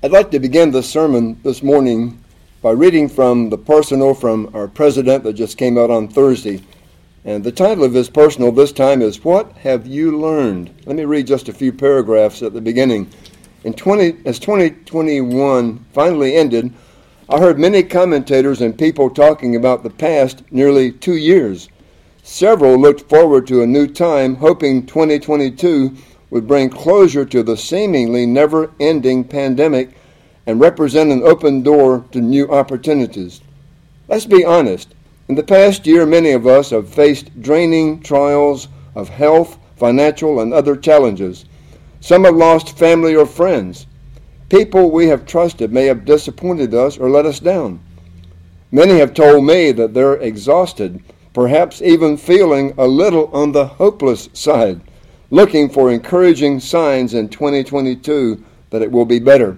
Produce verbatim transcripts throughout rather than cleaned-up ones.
I'd like to begin this sermon this morning by reading from the personal from our president that just came out on Thursday. And the title of his personal this time is, What Have You Learned? Let me read just a few paragraphs at the beginning. In twenty, as twenty twenty-one finally ended, I heard many commentators and people talking about the past nearly two years. Several looked forward to a new time, hoping twenty twenty-two would bring closure to the seemingly never-ending pandemic and represent an open door to new opportunities. Let's be honest. In the past year, many of us have faced draining trials of health, financial, and other challenges. Some have lost family or friends. People we have trusted may have disappointed us or let us down. Many have told me that they're exhausted, perhaps even feeling a little on the hopeless side, looking for encouraging signs in twenty twenty-two that it will be better.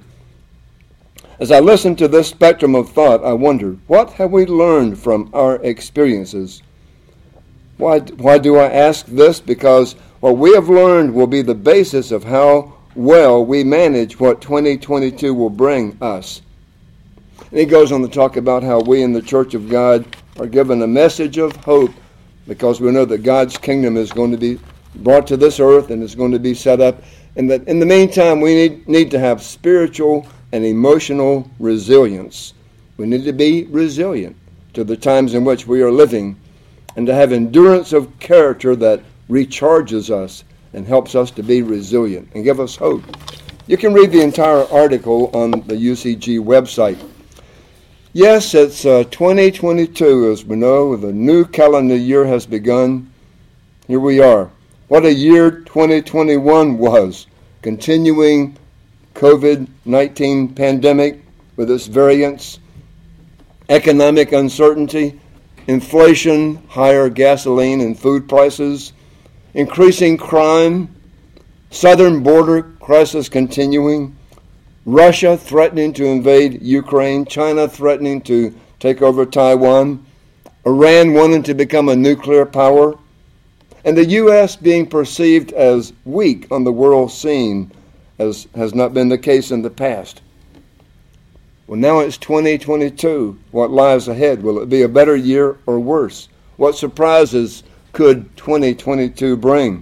As I listen to this spectrum of thought, I wonder, what have we learned from our experiences? Why, why do I ask this? Because what we have learned will be the basis of how well we manage what twenty twenty-two will bring us. And he goes on to talk about how we in the Church of God are given a message of hope because we know that God's kingdom is going to be brought to this earth and is going to be set up. And that in the meantime, we need, need to have spiritual and emotional resilience. We need to be resilient to the times in which we are living and to have endurance of character that recharges us and helps us to be resilient and give us hope. You can read the entire article on the U C G website. Yes, it's uh, twenty twenty-two, as we know. The new calendar year has begun. Here we are. What a year twenty twenty-one was, continuing covid nineteen pandemic with its variants, economic uncertainty, inflation, higher gasoline and food prices, increasing crime, southern border crisis continuing, Russia threatening to invade Ukraine, China threatening to take over Taiwan, Iran wanting to become a nuclear power, and the U S being perceived as weak on the world scene, as has not been the case in the past. Well, now it's twenty twenty-two. What lies ahead? Will it be a better year or worse? What surprises could twenty twenty-two bring?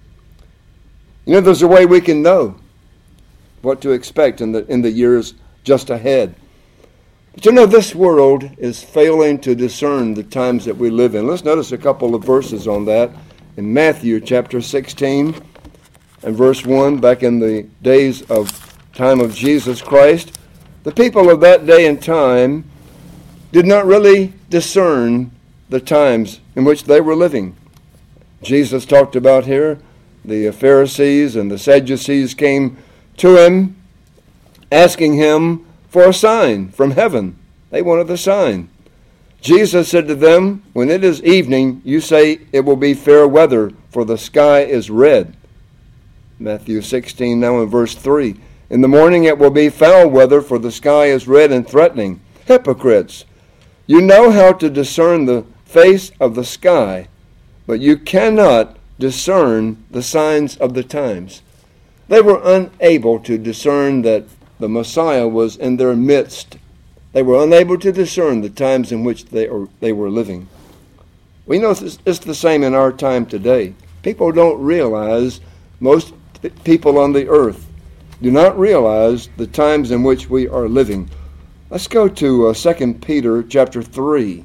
You know, there's a way we can know what to expect in the in the years just ahead. But you know, this world is failing to discern the times that we live in. Let's notice a couple of verses on that. In Matthew chapter sixteen and verse one, back in the days of time of Jesus Christ, the people of that day and time did not really discern the times in which they were living. Jesus talked about here, the Pharisees and the Sadducees came to him asking him for a sign from heaven. They wanted the sign. Jesus said to them, when it is evening, you say it will be fair weather, for the sky is red. Matthew sixteen, now in verse three. In the morning it will be foul weather, for the sky is red and threatening. Hypocrites, you know how to discern the face of the sky, but you cannot discern the signs of the times. They were unable to discern that the Messiah was in their midst. They were unable to discern the times in which they, are, they were living. We know it's, it's the same in our time today. People don't realize, most people on the earth do not realize the times in which we are living. Let's go to uh, Second Peter chapter three.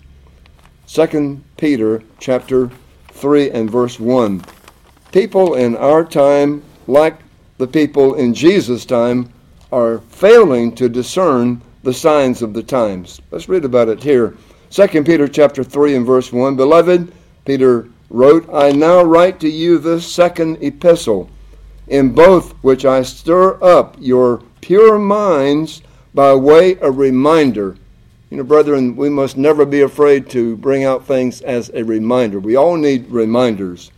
Second Peter chapter three and verse one. People in our time, like the people in Jesus' time, are failing to discern the signs of the times. Let's read about it here. Second Peter chapter three and verse one. Beloved, Peter wrote, I now write to you this second epistle, in both which I stir up your pure minds by way of reminder. You know, brethren, we must never be afraid to bring out things as a reminder. We all need reminders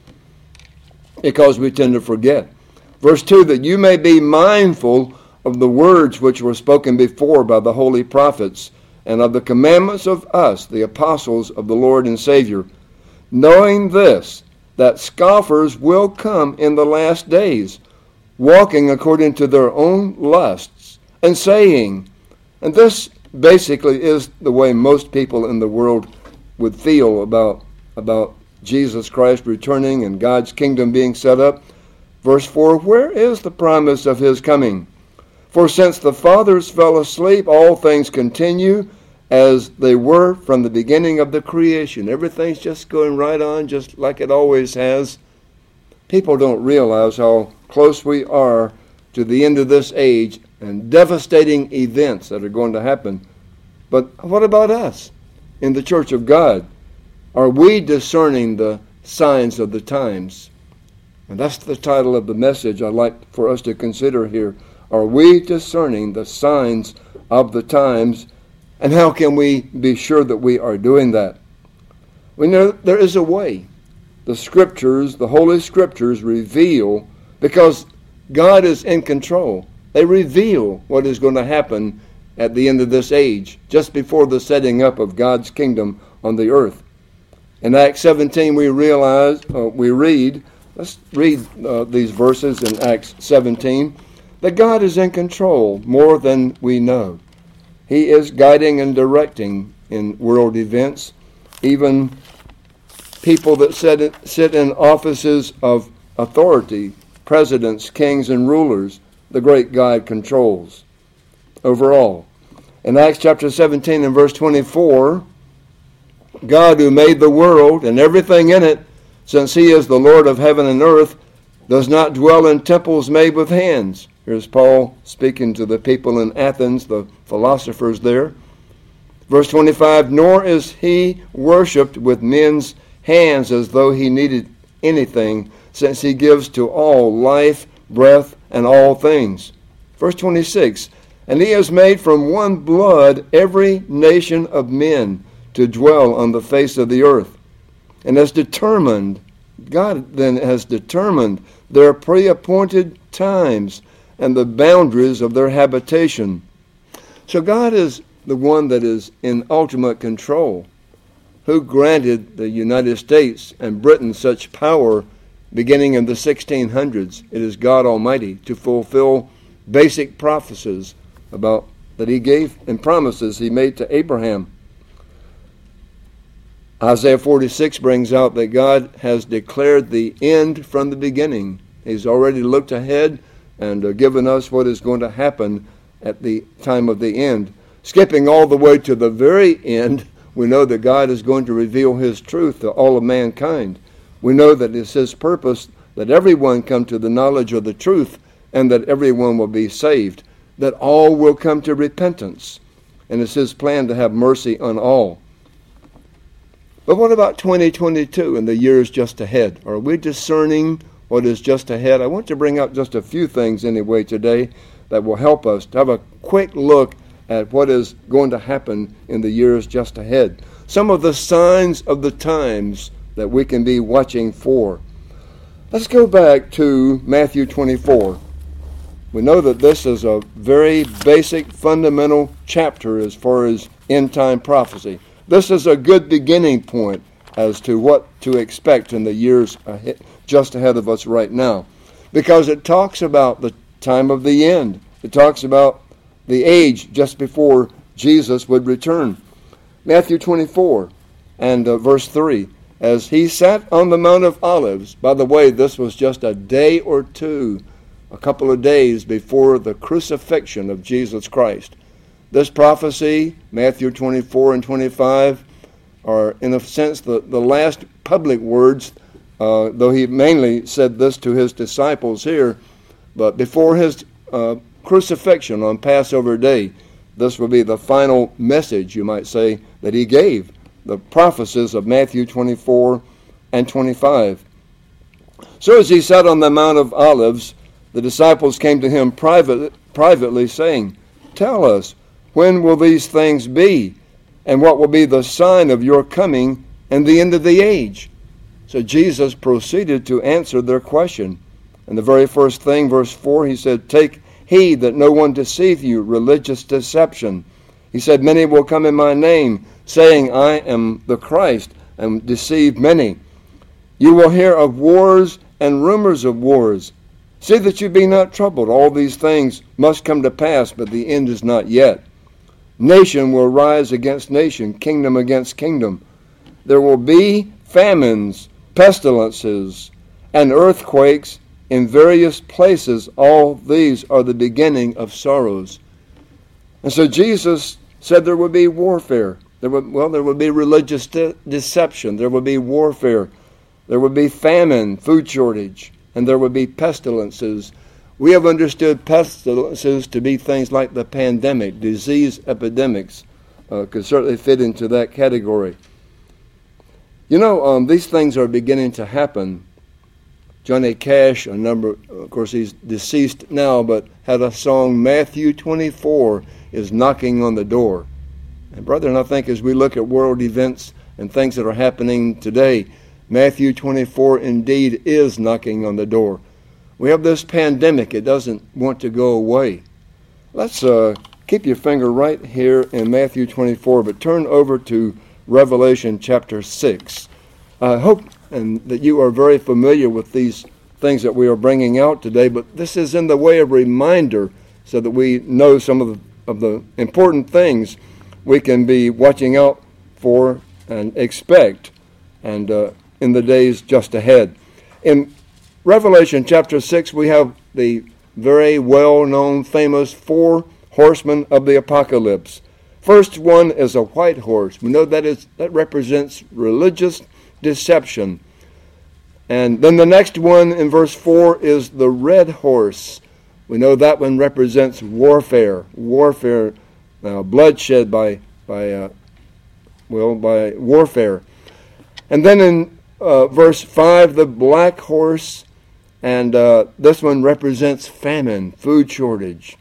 because we tend to forget. Verse two, that you may be mindful of the words which were spoken before by the holy prophets, and of the commandments of us, the apostles of the Lord and Savior, knowing this, that scoffers will come in the last days, walking according to their own lusts, and saying. And this basically is the way most people in the world would feel about, about Jesus Christ returning and God's kingdom being set up. Verse four, where is the promise of his coming? For since the fathers fell asleep, all things continue as they were from the beginning of the creation. Everything's just going right on, just like it always has. People don't realize how close we are to the end of this age and devastating events that are going to happen. But what about us in the Church of God? Are we discerning the signs of the times? And that's the title of the message I'd like for us to consider here. Are we discerning the signs of the times? And how can we be sure that we are doing that? We know there is a way. The Scriptures, the Holy Scriptures reveal, because God is in control. They reveal what is going to happen at the end of this age, just before the setting up of God's kingdom on the earth. In Acts seventeen, we realize, uh, we read, let's read uh, these verses in Acts seventeen, that God is in control more than we know. He is guiding and directing in world events. Even people that sit, sit in offices of authority, presidents, kings, and rulers, the great God controls overall. In Acts chapter seventeen and verse twenty-four, God who made the world and everything in it, since he is the Lord of heaven and earth, does not dwell in temples made with hands. Here's Paul speaking to the people in Athens, the philosophers there. Verse twenty-five, nor is he worshipped with men's hands as though he needed anything, since he gives to all life, breath, and all things. Verse twenty-six, and he has made from one blood every nation of men to dwell on the face of the earth, and has determined, God then has determined their pre-appointed times and the boundaries of their habitation. So God is the one that is in ultimate control, who granted the United States and Britain such power beginning in the sixteen hundreds. It is God Almighty to fulfill basic prophecies about that he gave and promises he made to Abraham. Isaiah forty-six brings out that God has declared the end from the beginning. He's already looked ahead and uh, given us what is going to happen at the time of the end. Skipping all the way to the very end, we know that God is going to reveal his truth to all of mankind. We know that it's his purpose that everyone come to the knowledge of the truth and that everyone will be saved, that all will come to repentance. And it's his plan to have mercy on all. But what about twenty twenty-two and the years just ahead? Are we discerning what is just ahead? I want to bring out just a few things anyway today that will help us to have a quick look at what is going to happen in the years just ahead. Some of the signs of the times that we can be watching for. Let's go back to Matthew twenty-four. We know that this is a very basic, fundamental chapter as far as end-time prophecy. This is a good beginning point as to what to expect in the years ahead, just ahead of us right now, because it talks about the time of the end. It talks about the age just before Jesus would return. Matthew twenty-four and uh, verse three. As he sat on the Mount of Olives, by the way, this was just a day or two, a couple of days before the crucifixion of Jesus Christ. This prophecy, Matthew twenty-four and twenty-five, are in a sense the, the last public words, uh, though he mainly said this to his disciples here, but before his uh, crucifixion on Passover Day, this will be the final message, you might say, that he gave. The prophecies of Matthew twenty-four and twenty-five. So as he sat on the Mount of Olives, the disciples came to him private, privately, saying, "Tell us, when will these things be? And what will be the sign of your coming and the end of the age?" So Jesus proceeded to answer their question. And the very first thing, verse four, he said, "Take heed that no one deceive you," religious deception. He said, "Many will come in my name, saying, I am the Christ, and deceive many. You will hear of wars and rumors of wars. See that you be not troubled. All these things must come to pass, but the end is not yet. Nation will rise against nation, kingdom against kingdom. There will be famines, pestilences, and earthquakes in various places. All these are the beginning of sorrows. And so Jesus said there would be warfare. There would, well, there would be religious de- deception. There would be warfare. There would be famine, food shortage, and there would be pestilences. We have understood pestilences to be things like the pandemic, disease epidemics, uh, could certainly fit into that category. You know, um, these things are beginning to happen. Johnny Cash, a number, of course he's deceased now, but had a song, Matthew twenty-four is knocking on the door. And brethren, I think as we look at world events and things that are happening today, Matthew twenty-four indeed is knocking on the door. We have this pandemic. It doesn't want to go away. Let's uh, keep your finger right here in Matthew twenty-four, but turn over to Revelation chapter six. I hope and that you are very familiar with these things that we are bringing out today, but this is in the way of reminder so that we know some of the, of the important things we can be watching out for and expect and uh, in the days just ahead. In Revelation chapter six, we have the very well-known, famous four horsemen of the apocalypse. First one is a white horse. We know that is that represents religious deception. And then the next one in verse four is the red horse. We know that one represents warfare, warfare, uh, bloodshed by by uh, well by warfare. And then in uh, verse five, the black horse. And uh, this one represents famine, food shortage.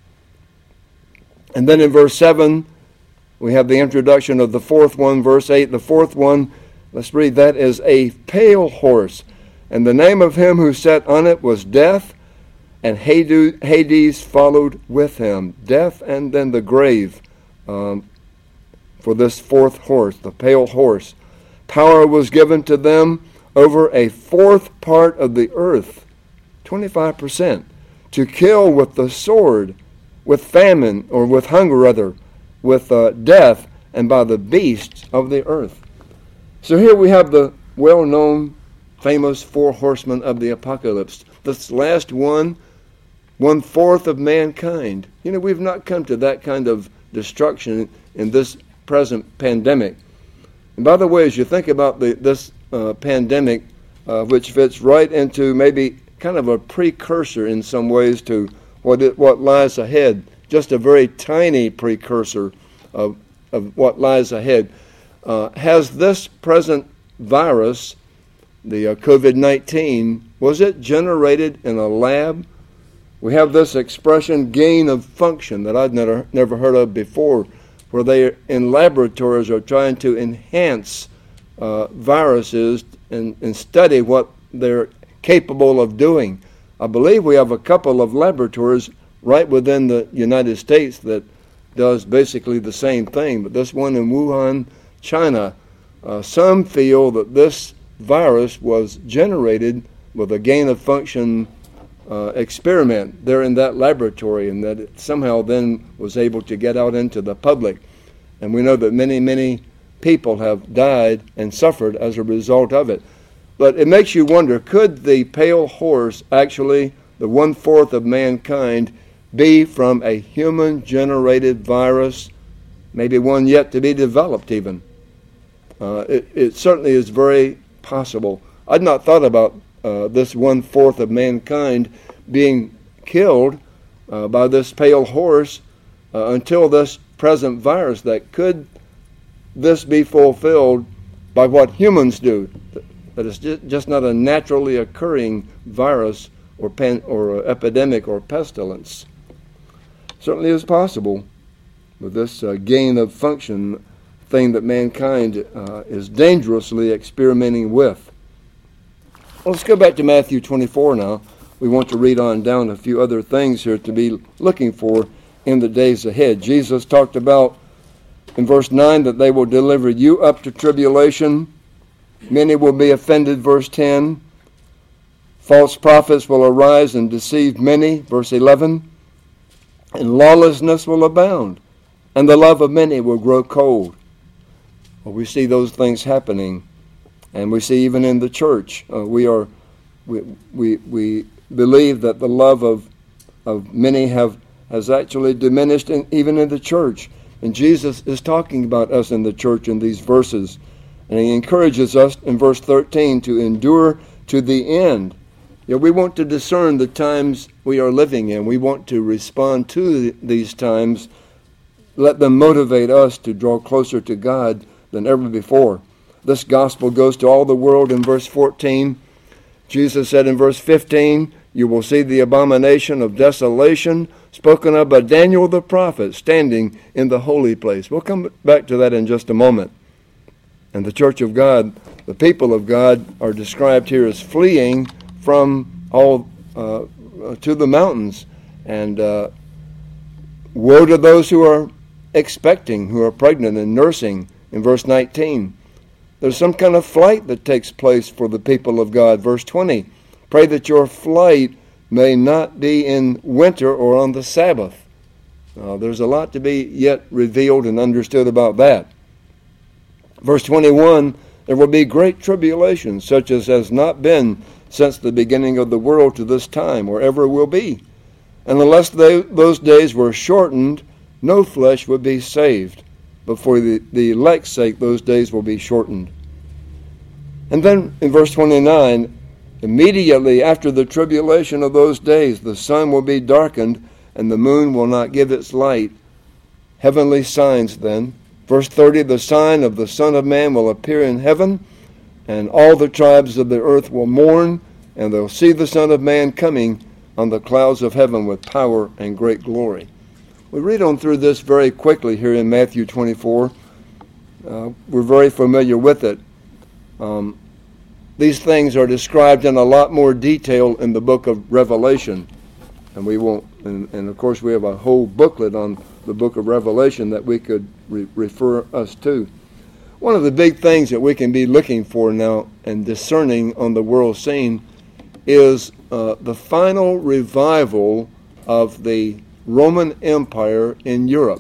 And then in verse seven, we have the introduction of the fourth one. Verse eight, the fourth one, let's read that, is a pale horse. And the name of him who sat on it was Death, and Hades followed with him. Death and then the grave um, for this fourth horse, the pale horse. Power was given to them over a fourth part of the earth, twenty-five percent, to kill with the sword, with famine, or with hunger rather, with uh, death, and by the beasts of the earth. So here we have the well-known, famous four horsemen of the apocalypse. This last one, one-fourth of mankind. You know, we've not come to that kind of destruction in this present pandemic. And by the way, as you think about the, this uh, pandemic, uh, which fits right into maybe kind of a precursor in some ways to what it, what lies ahead, just a very tiny precursor of, of what lies ahead. Uh, has this present virus, the uh, covid nineteen, was it generated in a lab? We have this expression, gain of function, that I'd never, never heard of before, where they in laboratories are trying to enhance uh, viruses and, and study what they're capable of doing. I believe we have a couple of laboratories right within the United States that does basically the same thing, but this one in Wuhan, China, uh, some feel that this virus was generated with a gain of function uh, experiment there in that laboratory, and that it somehow then was able to get out into the public. And we know that many, many people have died and suffered as a result of it. But it makes you wonder, could the pale horse, actually the one-fourth of mankind, be from a human-generated virus, maybe one yet to be developed even? Uh, it, it certainly is very possible. I'd not thought about uh, this one-fourth of mankind being killed uh, by this pale horse uh, until this present virus. That could this be fulfilled by what humans do? That it's just not a naturally occurring virus or pan, or epidemic or pestilence. Certainly is possible with this uh, gain of function thing that mankind uh, is dangerously experimenting with. Well, let's go back to Matthew twenty-four now. We want to read on down a few other things here to be looking for in the days ahead. Jesus talked about in verse nine that they will deliver you up to tribulation. Many will be offended, verse ten. False prophets will arise and deceive many, verse eleven, and lawlessness will abound, and the love of many will grow cold. Well, we see those things happening, and we see even in the church. Uh, we are, we, we we believe that the love of of many have has actually diminished, in, even in the church. And Jesus is talking about us in the church in these verses, and he encourages us in verse thirteen to endure to the end. You know, we want to discern the times we are living in. We want to respond to these times. Let them motivate us to draw closer to God than ever before. This gospel goes to all the world in verse fourteen. Jesus said in verse fifteen, you will see the abomination of desolation spoken of by Daniel the prophet standing in the holy place. We'll come back to that in just a moment. And the church of God, the people of God, are described here as fleeing from all uh, to the mountains. And uh, woe to those who are expecting, who are pregnant and nursing, in verse nineteen. There's some kind of flight that takes place for the people of God. Verse twenty, pray that your flight may not be in winter or on the Sabbath. Uh, there's a lot to be yet revealed and understood about that. Verse twenty-one, there will be great tribulation, such as has not been since the beginning of the world to this time, or ever will be. And unless they, those days were shortened, no flesh would be saved. But for the, the elect's sake, those days will be shortened. And then in verse twenty-nine, immediately after the tribulation of those days, the sun will be darkened, and the moon will not give its light. Heavenly signs then. Verse thirty, the sign of the Son of Man will appear in heaven, and all the tribes of the earth will mourn, and they'll see the Son of Man coming on the clouds of heaven with power and great glory. We read on through this very quickly here in Matthew twenty-four. Uh, we're very familiar with it. Um, these things are described in a lot more detail in the book of Revelation. And we won't, and, and of course we have a whole booklet on the book of Revelation that we could re- refer us to. One of the big things that we can be looking for now and discerning on the world scene is uh, the final revival of the Roman Empire in Europe.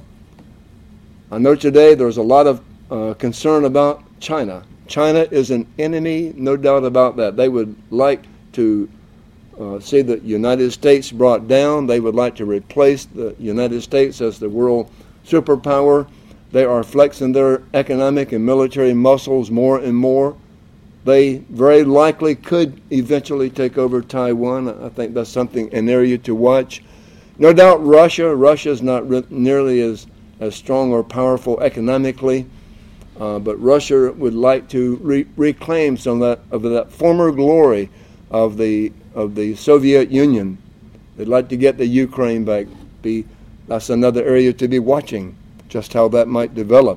I know today there's a lot of uh, concern about China. China is an enemy, no doubt about that. They would like to uh, see the United States brought down. They would like to replace the United States as the world superpower. They are flexing their economic and military muscles more and more. They very likely could eventually take over Taiwan. I think that's something, an area to watch. No doubt Russia. Russia is not re- nearly as, as strong or powerful economically, uh, but Russia would like to re- reclaim some of that, of that former glory of the of the Soviet Union. They'd like to get the Ukraine back. Be that's another area to be watching, just how that might develop.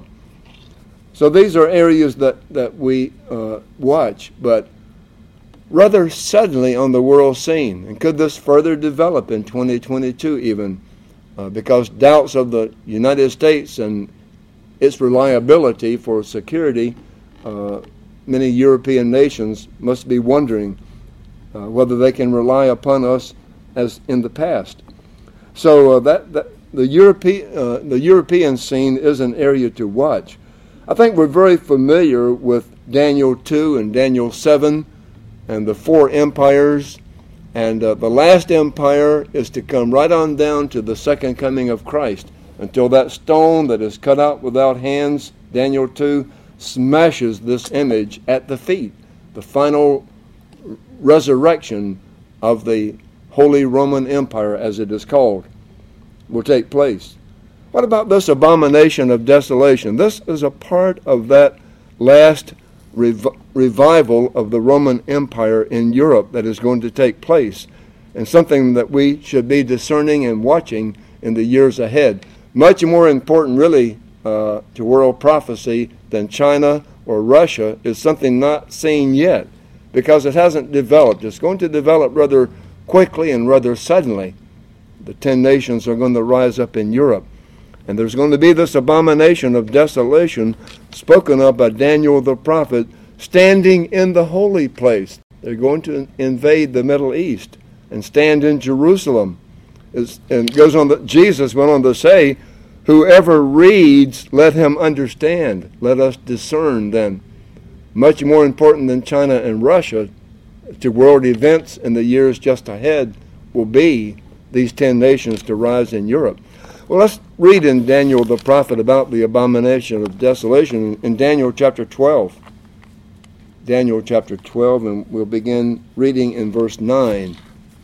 So these are areas that, that we uh, watch, but rather suddenly on the world scene. And could this further develop in twenty twenty-two even? Uh, because doubts of the United States and its reliability for security, uh, many European nations must be wondering uh, whether they can rely upon us as in the past. So uh, that, that the European uh, the European scene is an area to watch. I think we're very familiar with Daniel two and Daniel seven and the four empires, and uh, the last empire is to come right on down to the second coming of Christ, until that stone that is cut out without hands, Daniel two, smashes this image at the feet. The final resurrection of the Holy Roman Empire, as it is called, will take place. What about this abomination of desolation? This is a part of that last rev- revival of the Roman Empire in Europe that is going to take place, and something that we should be discerning and watching in the years ahead. Much more important, really, uh, to world prophecy than China or Russia is something not seen yet, because it hasn't developed. It's going to develop rather quickly and rather suddenly. The ten nations are going to rise up in Europe. And there's going to be this abomination of desolation spoken of by Daniel the prophet, standing in the holy place. They're going to invade the Middle East and stand in Jerusalem. It's, and it goes on. The, Jesus went on to say, whoever reads, let him understand. Let us discern then. Much more important than China and Russia to world events in the years just ahead will be these ten nations to rise in Europe. Well, let's read in Daniel the prophet about the abomination of desolation in Daniel chapter twelve. Daniel chapter twelve, and we'll begin reading in verse nine.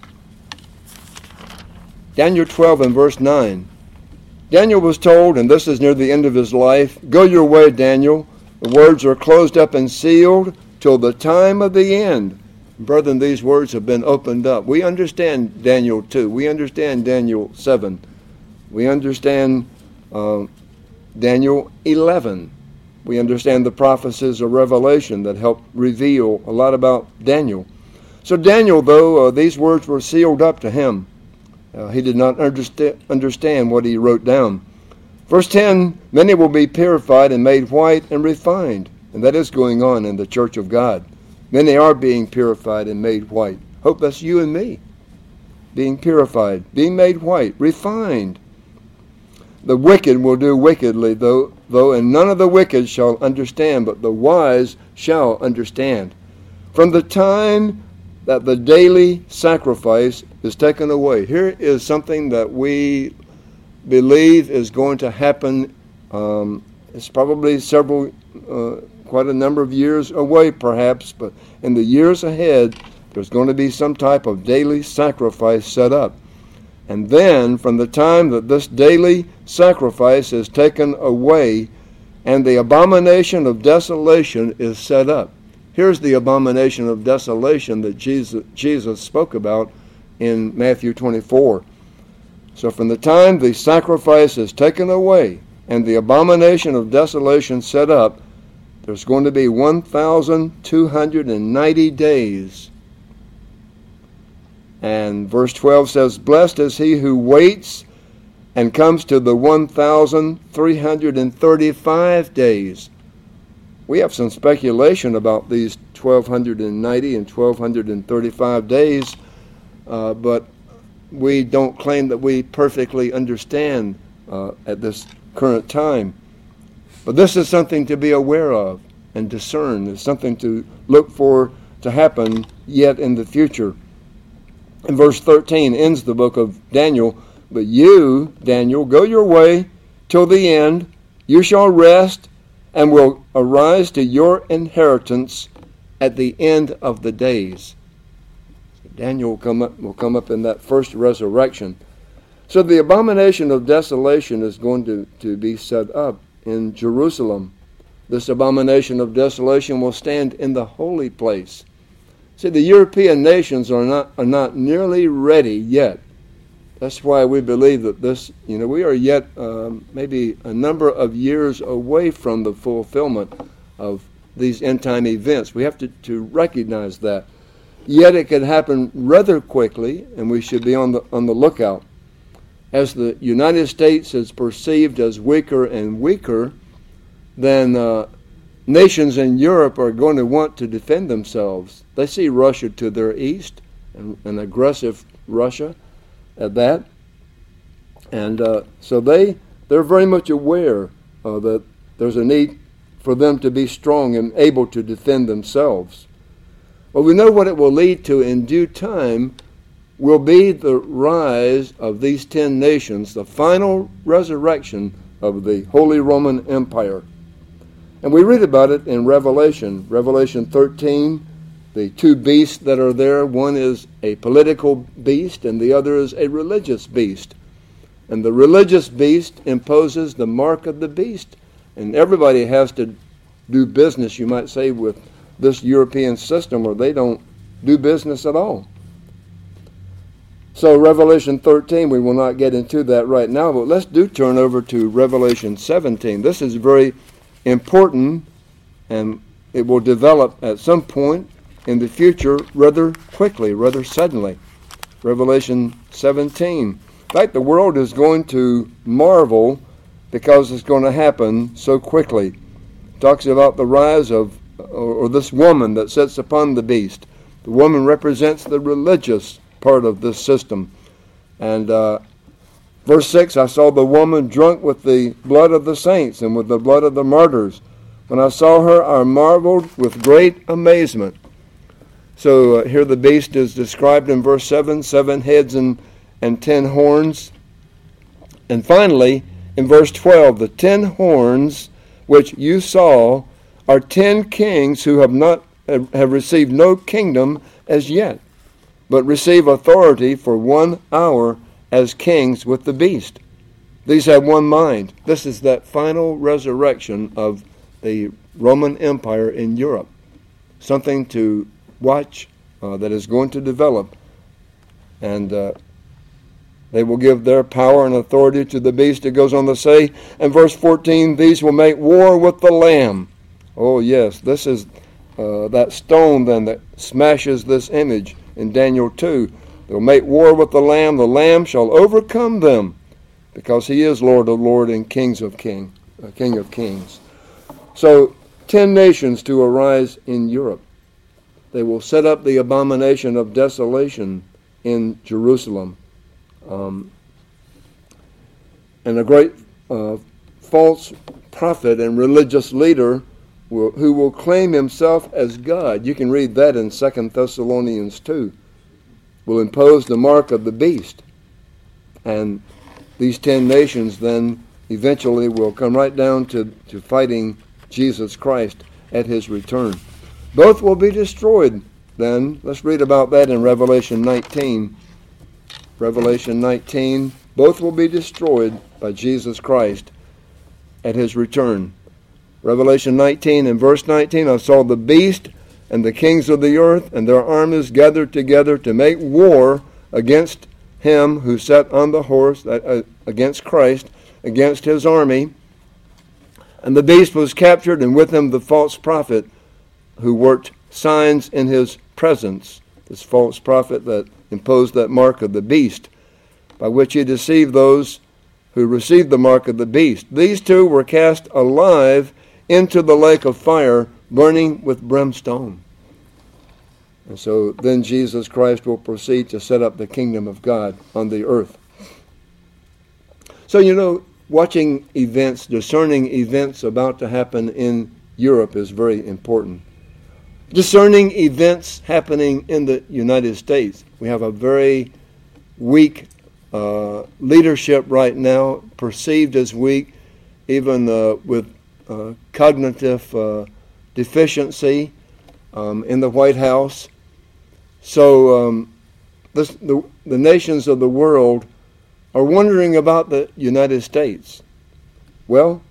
Daniel twelve and verse nine. Daniel was told, and this is near the end of his life, go your way, Daniel. The words are closed up and sealed till the time of the end. Brethren, these words have been opened up. We understand Daniel two. We understand Daniel seven. We understand uh, Daniel eleven. We understand the prophecies of Revelation that help reveal a lot about Daniel. So Daniel, though, uh, these words were sealed up to him. Uh, he did not understa- understand what he wrote down. Verse ten, many will be purified and made white and refined. And that is going on in the church of God. Many are being purified and made white. Hope that's you and me. Being purified, being made white, refined. The wicked will do wickedly, though, though, and none of the wicked shall understand, but the wise shall understand. From the time that the daily sacrifice is taken away. Here is something that we believe is going to happen. Um, it's probably several, uh, quite a number of years away perhaps, but in the years ahead, there's going to be some type of daily sacrifice set up. And then, from the time that this daily sacrifice is taken away and the abomination of desolation is set up. Here's the abomination of desolation that Jesus, Jesus spoke about in Matthew twenty-four. So from the time the sacrifice is taken away and the abomination of desolation set up, there's going to be one thousand two hundred ninety days. And verse twelve says, blessed is he who waits and comes to the one thousand three hundred thirty-five days. We have some speculation about these twelve ninety and twelve thirty-five days, uh, but we don't claim that we perfectly understand uh, at this current time. But this is something to be aware of and discern. It's something to look for to happen yet in the future. And verse thirteen ends the book of Daniel. But you, Daniel, go your way till the end. You shall rest and will arise to your inheritance at the end of the days. Daniel will come up, will come up in that first resurrection. So the abomination of desolation is going to, to be set up in Jerusalem. This abomination of desolation will stand in the holy place. See, the European nations are not are not nearly ready yet. That's why we believe that this, you know, we are yet um, maybe a number of years away from the fulfillment of these end-time events. We have to, to recognize that. Yet it can happen rather quickly, and we should be on the on the lookout. As the United States is perceived as weaker and weaker, then uh, nations in Europe are going to want to defend themselves. They see Russia to their east, and an aggressive Russia at that. And uh, so they, they're very much aware uh, that there's a need for them to be strong and able to defend themselves. Well, we know what it will lead to in due time will be the rise of these ten nations, the final resurrection of the Holy Roman Empire. And we read about it in Revelation, Revelation thirteen, the two beasts that are there. One is a political beast and the other is a religious beast. And the religious beast imposes the mark of the beast. And everybody has to do business, you might say, with this European system, or they don't do business at all. So Revelation thirteen, we will not get into that right now, but let's do turn over to Revelation seventeen. This is very important, and it will develop at some point in the future rather quickly, rather suddenly. Revelation seventeen. In fact, the world is going to marvel because it's going to happen so quickly. It talks about the rise of, or, or this woman that sits upon the beast. The woman represents the religious part of this system. And uh, verse six, I saw the woman drunk with the blood of the saints and with the blood of the martyrs. When I saw her, I marveled with great amazement. So uh, here the beast is described in verse seven, seven heads and, and ten horns. And finally, in verse twelve, the ten horns which you saw are ten kings who have not have received no kingdom as yet, but receive authority for one hour as kings with the beast. These have one mind. This is that final resurrection of the Roman Empire in Europe. Something to watch uh, that is going to develop. And uh, they will give their power and authority to the beast. It goes on to say in verse fourteen, these will make war with the Lamb. Oh yes, this is uh, that stone then that smashes this image in Daniel two. They'll make war with the Lamb. The Lamb shall overcome them, because he is Lord of lords and Kings of King, uh, King of Kings. So, ten nations to arise in Europe. They will set up the abomination of desolation in Jerusalem. Um, and a great uh, false prophet and religious leader will, who will claim himself as God. You can read that in Second Thessalonians two. Will impose the mark of the beast. And these ten nations then eventually will come right down to, to fighting Jesus Christ at his return. Both will be destroyed then. Let's read about that in Revelation nineteen. Revelation nineteen, both will be destroyed by Jesus Christ at his return. Revelation nineteen and verse nineteen, I saw the beast and the kings of the earth and their armies gathered together to make war against him who sat on the horse, uh, against Christ, against his army. And the beast was captured, and with him the false prophet who worked signs in his presence. This false prophet that imposed that mark of the beast, by which he deceived those who received the mark of the beast. These two were cast alive into the lake of fire, burning with brimstone. And so then Jesus Christ will proceed to set up the kingdom of God on the earth. So, you know, watching events, discerning events about to happen in Europe is very important. Discerning events happening in the United States. We have a very weak uh, leadership right now, perceived as weak, even uh, with uh, cognitive uh, deficiency um, in the White House. So um, this, the, the nations of the world are wondering about the United States. Well,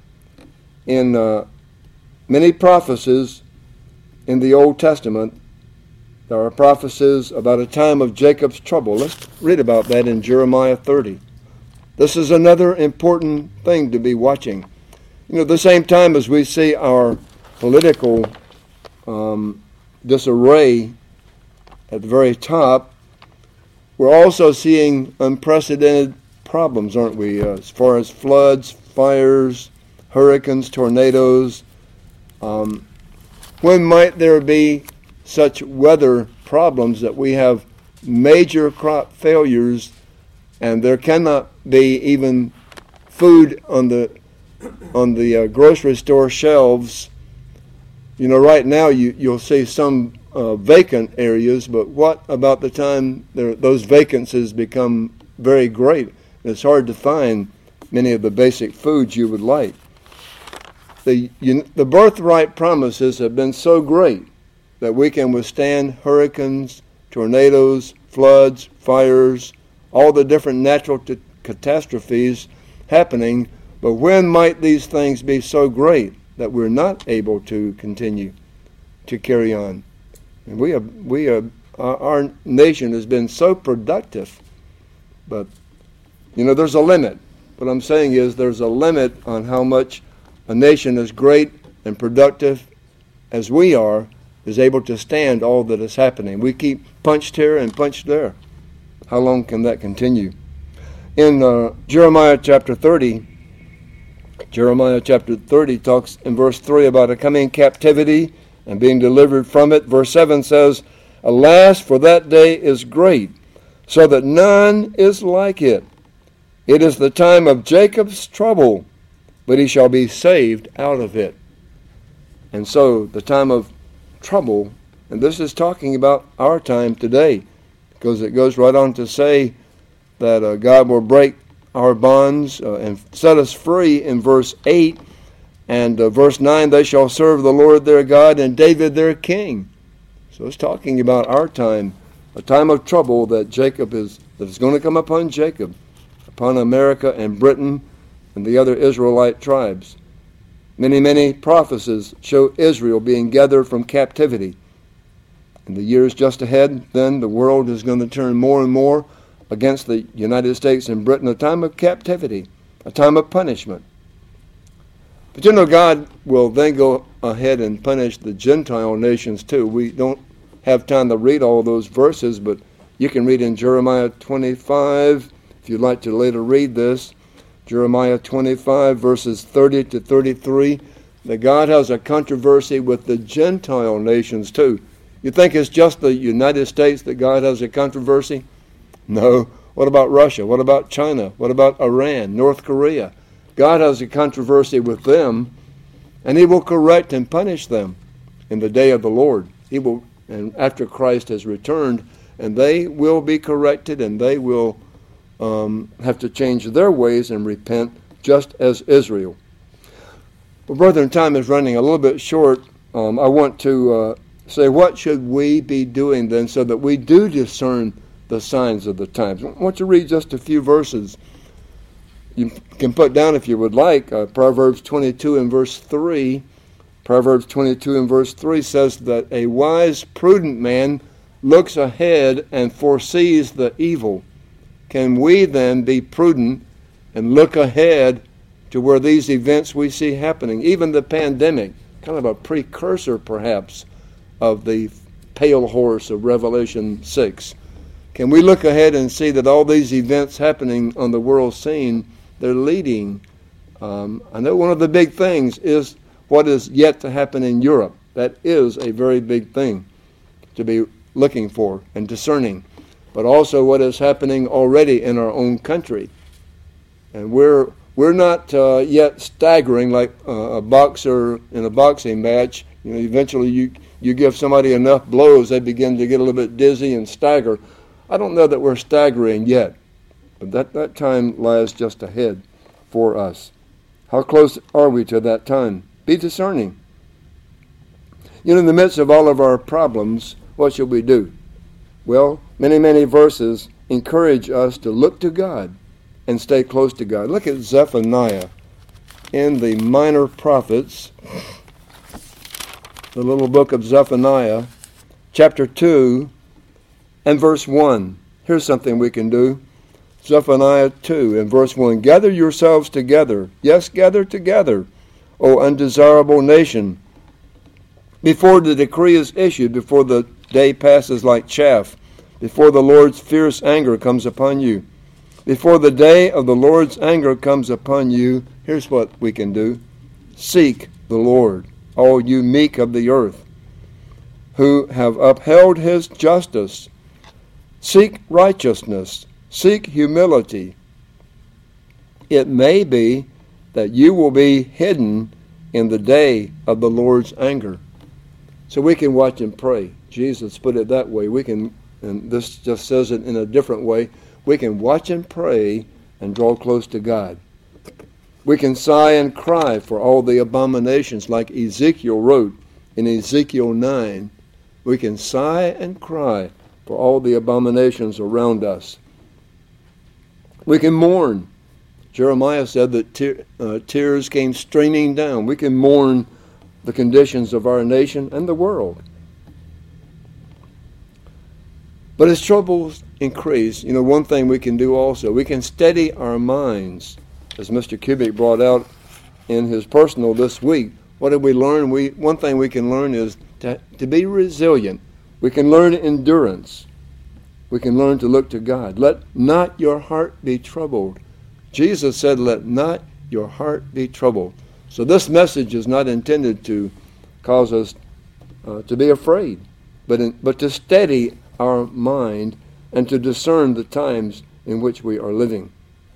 in uh, many prophecies in the Old Testament, there are prophecies about a time of Jacob's trouble. Let's read about that in Jeremiah thirty. This is another important thing to be watching. You know, at the same time as we see our political um, disarray at the very top, we're also seeing unprecedented problems, aren't we? Uh, as far as floods, fires, hurricanes, tornadoes. Um, when might there be such weather problems that we have major crop failures and there cannot be even food on the on the uh, grocery store shelves? You know, right now you, you'll see some uh, vacant areas, but what about the time there, those vacancies become very great? It's hard to find many of the basic foods you would like. The, you, the birthright promises have been so great that we can withstand hurricanes, tornadoes, floods, fires, all the different natural t- catastrophes happening. But when might these things be so great that we're not able to continue to carry on? And we have, we have, our, our nation has been so productive, but you know, there's a limit. What I'm saying is there's a limit on how much a nation as great and productive as we are is able to stand all that is happening. We keep punched here and punched there. How long can that continue? In uh, Jeremiah chapter thirty, Jeremiah chapter thirty talks in verse three about a coming captivity and being delivered from it. Verse seven says, Alas, for that day is great, so that none is like it. It is the time of Jacob's trouble, but he shall be saved out of it. And so, the time of trouble, and this is talking about our time today, because it goes right on to say that uh, God will break our bonds uh, and set us free in verse eight. And uh, verse nine, they shall serve the Lord their God and David their king. So it's talking about our time, a time of trouble that Jacob is, that is going to come upon Jacob, upon America and Britain and the other Israelite tribes. Many, many prophecies show Israel being gathered from captivity. In the years just ahead, then, the world is going to turn more and more against the United States and Britain, a time of captivity, a time of punishment. But you know, God will then go ahead and punish the Gentile nations too. We don't have time to read all those verses, but you can read in Jeremiah twenty-five, if you'd like to later read this. Jeremiah twenty-five, verses thirty to thirty-three, that God has a controversy with the Gentile nations too. You think it's just the United States that God has a controversy? No. What about Russia? What about China? What about Iran, North Korea? God has a controversy with them, and he will correct and punish them in the day of the Lord. He will, and after Christ has returned, and they will be corrected, and they will um, have to change their ways and repent, just as Israel. Well, brethren, time is running a little bit short. Um, I want to uh, say, what should we be doing then so that we do discern the signs of the times? I want to read just a few verses. You can put down, if you would like, uh, Proverbs twenty-two and verse three. Proverbs twenty-two and verse three says that a wise, prudent man looks ahead and foresees the evil. Can we then be prudent and look ahead to where these events we see happening, even the pandemic, kind of a precursor perhaps of the pale horse of Revelation six? Can we look ahead and see that all these events happening on the world scene, they're leading? Um, I know one of the big things is what is yet to happen in Europe. That is a very big thing to be looking for and discerning. But also what is happening already in our own country. And we're we're not uh, yet staggering like uh, a boxer in a boxing match. You know, eventually you, you give somebody enough blows, they begin to get a little bit dizzy and stagger. I don't know that we're staggering yet, but that, that time lies just ahead for us. How close are we to that time? Be discerning. You know, in the midst of all of our problems, what should we do? Well, many, many verses encourage us to look to God and stay close to God. Look at Zephaniah in the Minor Prophets, the little book of Zephaniah, chapter two, and verse one. Here's something we can do. Zephaniah two and verse one. Gather yourselves together. Yes, gather together, O undesirable nation. Before the decree is issued, before the day passes like chaff, before the Lord's fierce anger comes upon you. Before the day of the Lord's anger comes upon you, here's what we can do. Seek the Lord, all you meek of the earth, who have upheld his justice. Seek righteousness. Seek humility. It may be that you will be hidden in the day of the Lord's anger. So we can watch and pray. Jesus put it that way. We can, and this just says it in a different way, we can watch and pray and draw close to God. We can sigh and cry for all the abominations like Ezekiel wrote in Ezekiel nine. We can sigh and cry for all the abominations around us. We can mourn. Jeremiah said that te- uh, tears came streaming down. We can mourn the conditions of our nation and the world. But as troubles increase, you know, one thing we can do also, we can steady our minds. As Mister Kubik brought out in his personal this week, what did we learn? We One thing we can learn is to, to be resilient. We can learn endurance. We can learn to look to God. Let not your heart be troubled. Jesus said, let not your heart be troubled. So this message is not intended to cause us uh, to be afraid, but, in, but to steady our mind and to discern the times in which we are living.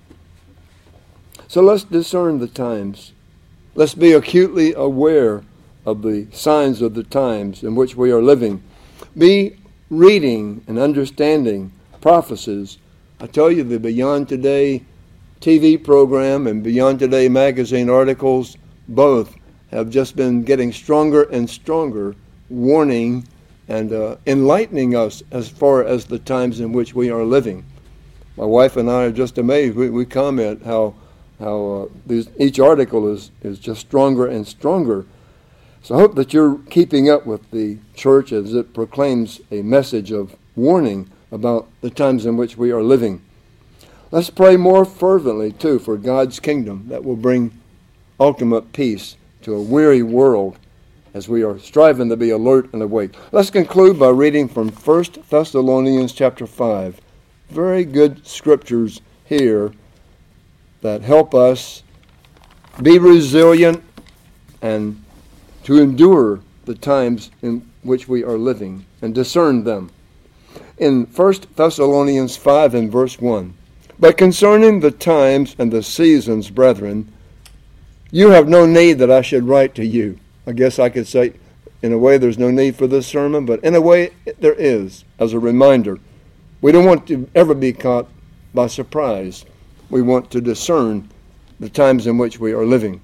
So let's discern the times. Let's be acutely aware of the signs of the times in which we are living. Be reading and understanding prophecies. I tell you, the Beyond Today T V program and Beyond Today magazine articles both have just been getting stronger and stronger, warning and uh, enlightening us as far as the times in which we are living. My wife and I are just amazed. We, we comment how how uh, these, each article is, is just stronger and stronger. So I hope that you're keeping up with the church as it proclaims a message of warning about the times in which we are living. Let's pray more fervently, too, for God's kingdom that will bring ultimate peace to a weary world as we are striving to be alert and awake. Let's conclude by reading from First Thessalonians chapter five. Very good scriptures here that help us be resilient and to endure the times in which we are living and discern them. In First Thessalonians five and verse one, "But concerning the times and the seasons, brethren, you have no need that I should write to you." I guess I could say, in a way, there's no need for this sermon, but in a way, there is, as a reminder. We don't want to ever be caught by surprise. We want to discern the times in which we are living.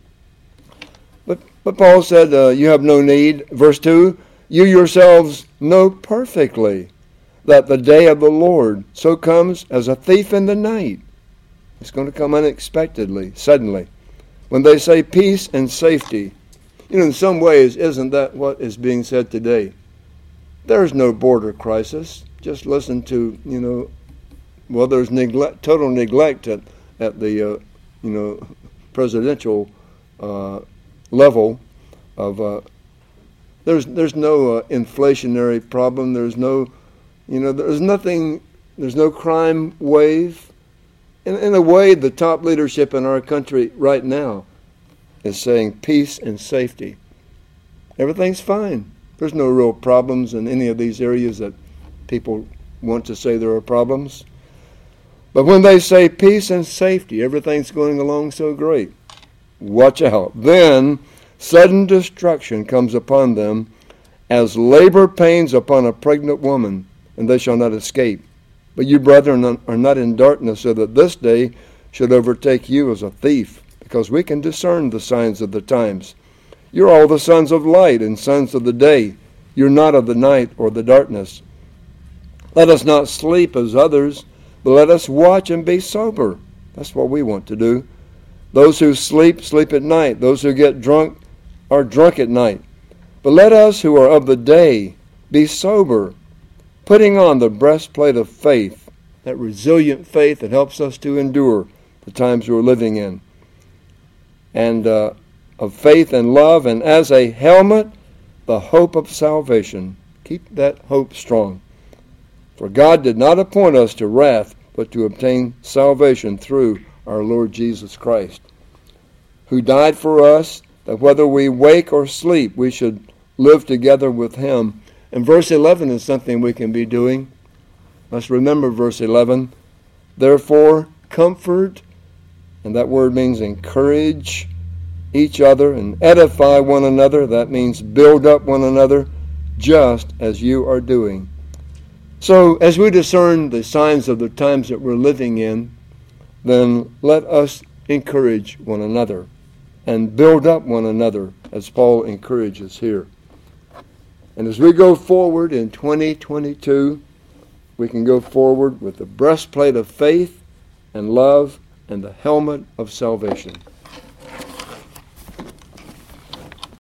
But, but Paul said, uh, you have no need. Verse two, "You yourselves know perfectly that the day of the Lord so comes as a thief in the night." It's going to come unexpectedly, suddenly. When they say peace and safety, you know, in some ways, isn't that what is being said today? There's no border crisis. Just listen to, you know, well, there's neglect, total neglect at, at the, uh, you know, presidential uh, level of, uh, there's there's no uh, inflationary problem. There's no, you know, there's nothing, there's no crime wave. In, in a way, the top leadership in our country right now is saying peace and safety. Everything's fine. There's no real problems in any of these areas that people want to say there are problems. But when they say peace and safety, everything's going along so great. Watch out. Then sudden destruction comes upon them as labor pains upon a pregnant woman, and they shall not escape. But you, brethren, are not in darkness, so that this day should overtake you as a thief, because we can discern the signs of the times. You're all the sons of light and sons of the day. You're not of the night or the darkness. Let us not sleep as others, but let us watch and be sober. That's what we want to do. Those who sleep, sleep at night. Those who get drunk are drunk at night. But let us who are of the day be sober, putting on the breastplate of faith, that resilient faith that helps us to endure the times we're living in, and uh, of faith and love, and as a helmet, the hope of salvation. Keep that hope strong. For God did not appoint us to wrath, but to obtain salvation through our Lord Jesus Christ, who died for us, that whether we wake or sleep, we should live together with him. And verse eleven is something we can be doing. Let's remember verse eleven. Therefore, comfort, and that word means encourage each other and edify one another. That means build up one another, just as you are doing. So, as we discern the signs of the times that we're living in, then let us encourage one another and build up one another, as Paul encourages here. And as we go forward in twenty twenty-two, we can go forward with the breastplate of faith and love and the helmet of salvation.